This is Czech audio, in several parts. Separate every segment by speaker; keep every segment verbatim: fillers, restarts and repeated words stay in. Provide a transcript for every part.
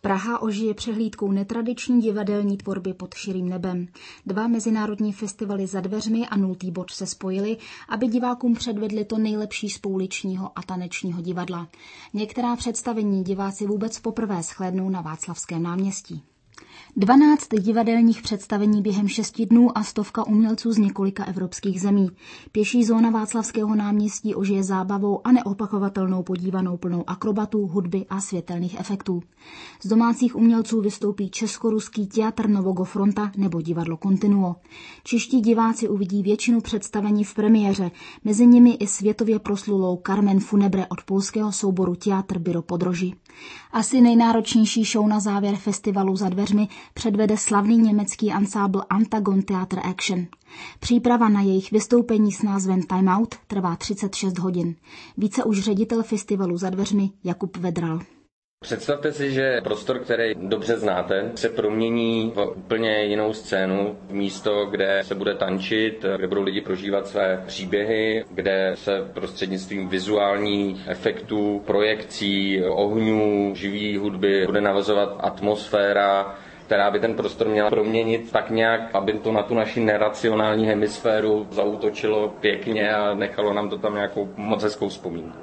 Speaker 1: Praha ožije přehlídkou netradiční divadelní tvorby pod širým nebem. Dva mezinárodní festivaly za dveřmi a Nultý bod se spojili, aby divákům předvedli to nejlepší z pouličního a tanečního divadla. Některá představení diváci vůbec poprvé shlédnou na Václavském náměstí. Dvanáct divadelních představení během šesti dnů a stovka umělců z několika evropských zemí. Pěší zóna Václavského náměstí ožije zábavou a neopakovatelnou podívanou plnou akrobatů, hudby a světelných efektů. Z domácích umělců vystoupí česko-ruský Teatr Nového fronta nebo divadlo Continuo. Čeští diváci uvidí většinu představení v premiéře, mezi nimi i světově proslulou Carmen Funebre od polského souboru Teatr Biro Podroží. Asi nejnáročnější show na závěr festivalu za dveřmi předvede slavný německý ansábl Antagon Theater Action. Příprava na jejich vystoupení s názvem Time Out trvá třicet šest hodin. Více už ředitel festivalu za dveřmi Jakub Vedral.
Speaker 2: Představte si, že prostor, který dobře znáte, se promění v úplně jinou scénu, místo, kde se bude tančit, kde budou lidi prožívat své příběhy, kde se prostřednictvím vizuálních efektů, projekcí, ohňů, živý hudby bude navazovat atmosféra, která by ten prostor měla proměnit tak nějak, aby to na tu naši neracionální hemisféru zaútočilo pěkně a nechalo nám to tam nějakou moc hezkou vzpomínku.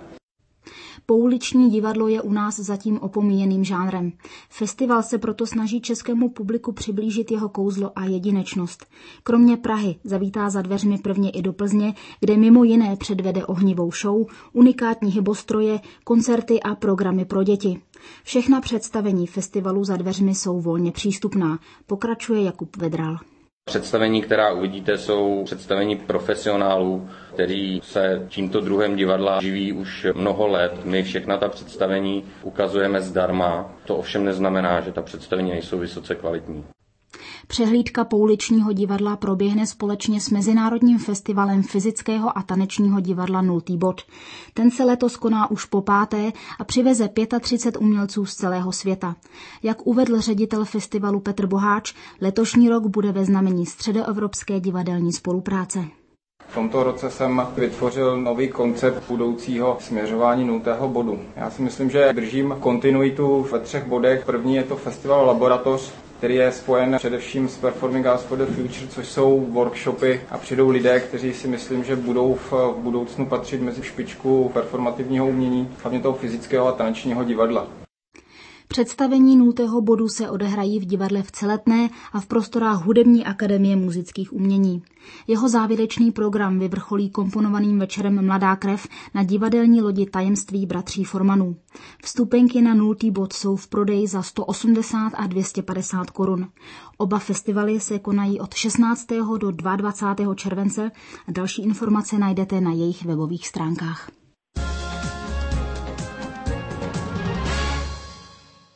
Speaker 1: Pouliční divadlo je u nás zatím opomíjeným žánrem. Festival se proto snaží českému publiku přiblížit jeho kouzlo a jedinečnost. Kromě Prahy zavítá za dveřmi prvně i do Plzně, kde mimo jiné předvede ohnivou show, unikátní hybostroje, koncerty a programy pro děti. Všechna představení festivalu za dveřmi jsou volně přístupná, pokračuje Jakub Vedral.
Speaker 2: Představení, která uvidíte, jsou představení profesionálů, kteří se tímto druhem divadla živí už mnoho let. My všechna ta představení ukazujeme zdarma. To ovšem neznamená, že ta představení nejsou vysoce kvalitní.
Speaker 1: Přehlídka pouličního divadla proběhne společně s Mezinárodním festivalem fyzického a tanečního divadla Nultý bod. Ten se letos koná už po páté a přiveze třicet pět umělců z celého světa. Jak uvedl ředitel festivalu Petr Boháč, letošní rok bude ve znamení středoevropské divadelní spolupráce.
Speaker 3: V tomto roce jsem vytvořil nový koncept budoucího směřování nultého bodu. Já si myslím, že držím kontinuitu ve třech bodech. První je to festival Laboratoř, který je spojen především s Performing Arts for the Future, což jsou workshopy a přijdou lidé, kteří si myslím, že budou v budoucnu patřit mezi špičku performativního umění, hlavně toho fyzického a tanečního divadla.
Speaker 1: Představení Nultého bodu se odehrají v divadle v Celetné a v prostorách Hudební akademie múzických umění. Jeho závěrečný program vyvrcholí komponovaným večerem Mladá krev na divadelní lodi Tajemství bratří Formanů. Vstupenky na Nultý bod jsou v prodeji za sto osmdesát a dvě stě padesát korun. Oba festivaly se konají od šestnáctého do dvacátého druhého července a další informace najdete na jejich webových stránkách.